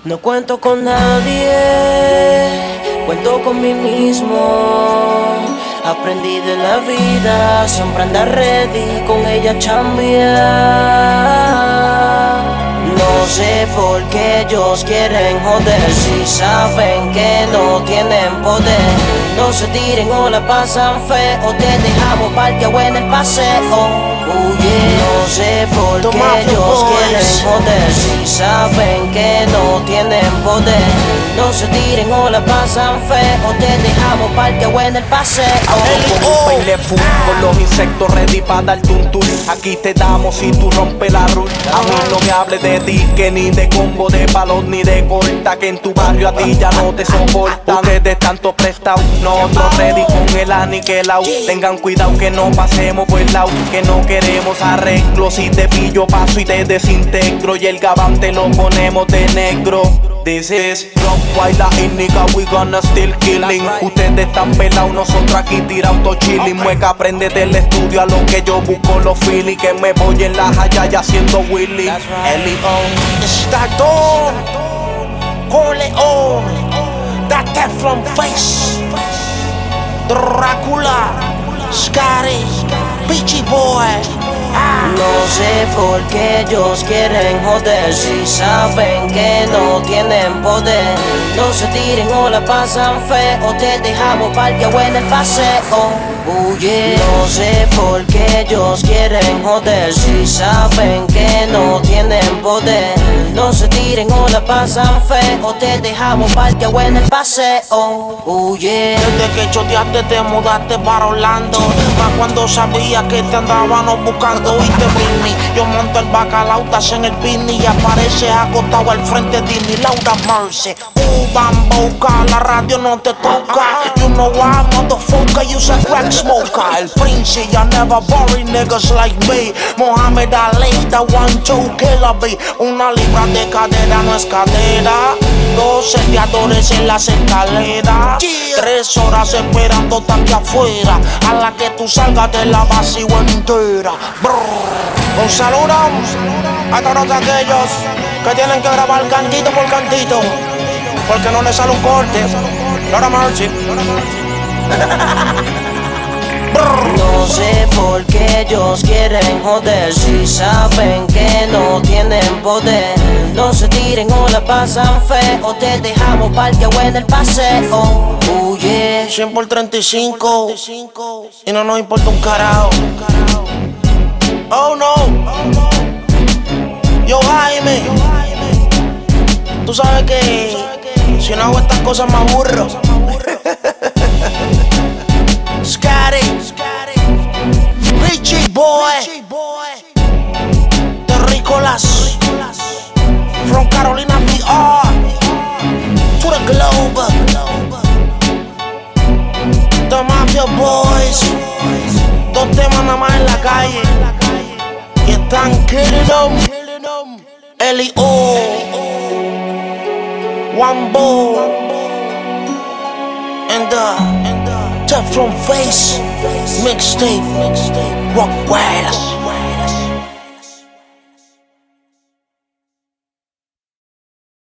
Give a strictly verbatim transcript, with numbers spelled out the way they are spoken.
No cuento con nadie, cuento con mí mismo. Aprendí de la vida, siempre andar ready, con ella chambear. No sé por qué ellos quieren joder, si saben que no tienen poder. No se tiren o la pasan feo, te dejamos parqueado en el paseo. Oh yeah. No sé por qué ellos quieren joder, si saben que no tienen poder. No se tiren o la pasan feo, te dejamos parqueado en el paseo. Con un peine full, con los insectos ready pa' darte un tour. Aquí te damos si tú rompes la rule. A mí no me hables de disque, ni de combo, de balón, ni de corta, que en tu barrio a ti ya no te soportan. Ustedes tanto prestados, nosotros ready con el aniquilao. Tengan cuidado que no pasemos por el lado, que no queremos arreglos. Si te pillo paso y te desintegro, y el gabán te lo ponemos de negro. This is Rock White, la indica, we gonna still killing. Ustedes están pelados, nosotros aquí tirados todo chilling. Mueca, aprende del estudio a lo que yo busco los feeling. Que me voy en la jaya haciendo Willy. L-O Stardom, Corleone, that Teflon face, Dracula, Scotty, Beachy Boy. No sé por qué ellos quieren joder, si saben que no tienen poder. No se tiren o la pasan feo, te dejamos parqueado en el paseo. Oh yeah. No sé por qué ellos quieren joder, si saben que no tienen poder. No se tiren o la pasan feo, te dejamos parqueado en el paseo. Oh yeah. Desde que choteaste te mudaste para Orlando, más cuando sabía que te andábamos buscando. Y te Britney, yo monto el bacalao, estás en el Disney y apareces acostado al frente de Disney. Laura Mercy, uh, bamboca, la radio no te toca. You know why, motherfucker, you a crack smoker. El Prince, ya never worry niggas like me. Mohamed Ali, the one two killer be. Una libra de cadera no es cadera. Dos sediadores en las escaleras. Tres horas esperando aquí afuera, a la que tú salgas de la vacío entera. Un saludo a todos aquellos que tienen que grabar cantito por cantito, porque no les sale un corte. Laura Mercy. No sé por qué ellos quieren joder, si saben que no tienen poder. No se tiren o la pasan feo, te dejamos parqueado en el paseo. Oh yeah. cien por treinta y cinco y no nos importa un carajo. Oh no. Yo Jaime, tú sabes que si no hago estas cosas me aburro. Scotty, Beachy Boy, Terricolas, from Carolina V R to the globe. The Mafia Boys, dos temas nada más en la calle y están killing them. L-O Wambo and the Teflon face mixtape, Rock Wild.